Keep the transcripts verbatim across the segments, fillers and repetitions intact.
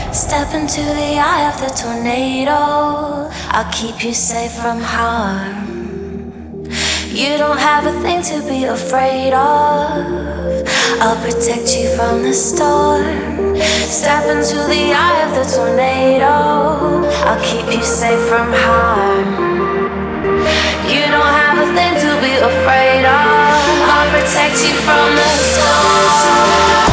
Step into the eye of the tornado. I'll keep you safe from harm. You don't have a thing to be afraid of. I'll protect you from the storm. Step into the eye of the tornado. I'll keep you safe from harm. You don't have a thing to be afraid of. I'll protect you from the storm.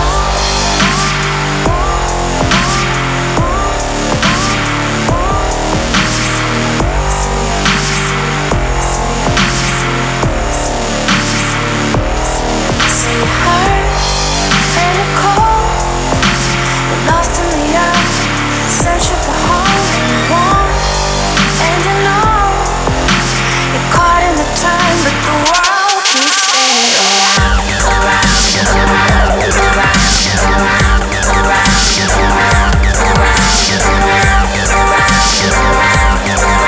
Searching for home and you want, and you know you're caught in the time, but the world keeps spinning around, around, around, around, around, around, around, around, around, around,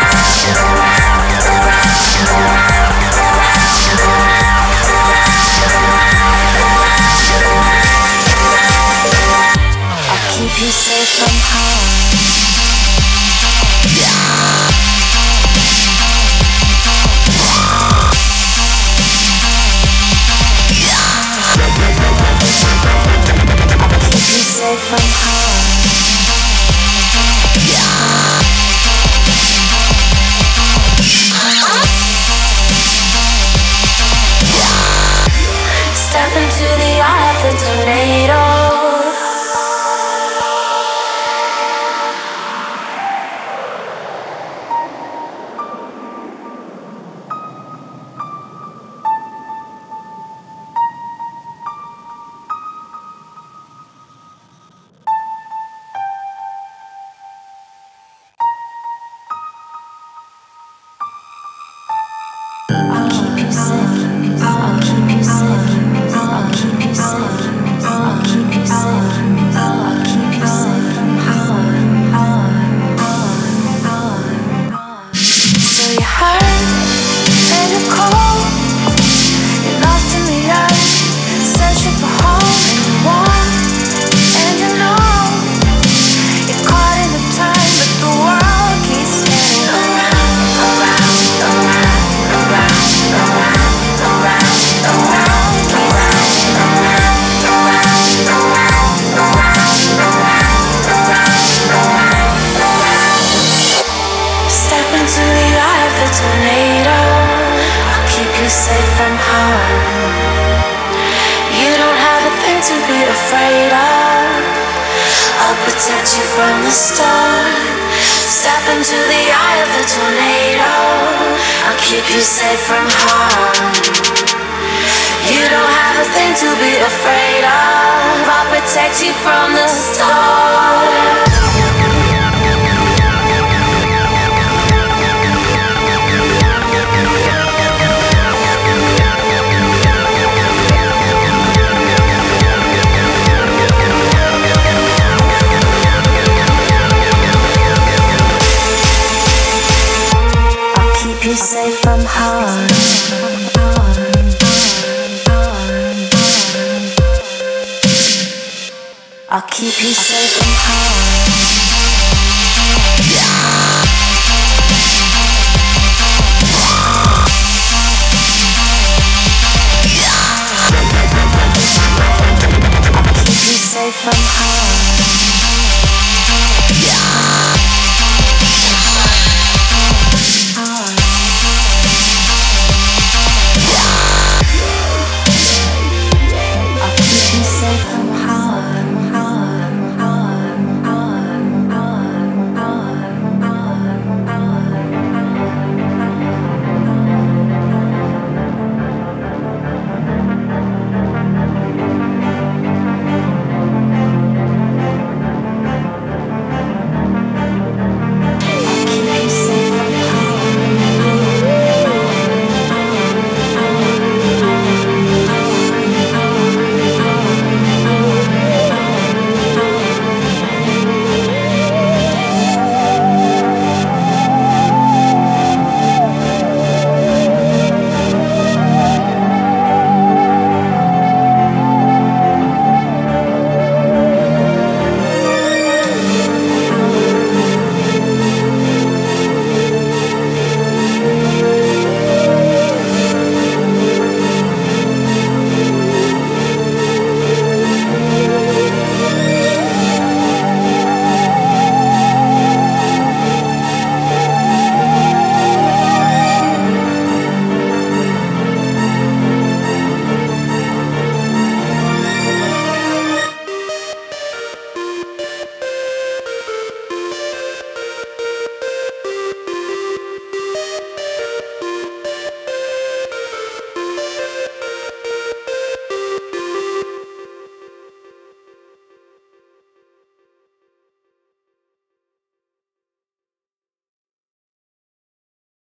I'll keep you safe from harm. Safe from harm. Step into the eye of the tornado. I'll keep you safe. I'll keep you safe. I'll keep you safe. I'll keep you safe. I'll keep you safe from harm. So you're hurt and you're cold. You're lost in the earth, searching for home and you want, and you know you're caught in the time, but the world keeps spinning around, around, around. Around, around, around, around, around, around, around, around, around, around, around. Step into the eye of the tornado. I'll keep you safe from harm. You don't have a thing to be afraid of. I'll protect you from the storm. Step into the eye of the tornado. I'll keep you safe from harm. You don't have a thing to be afraid of. I'll protect you from the storm. Keep you safe from harm. I'll keep you safe from harm. I'll keep you safe from harm.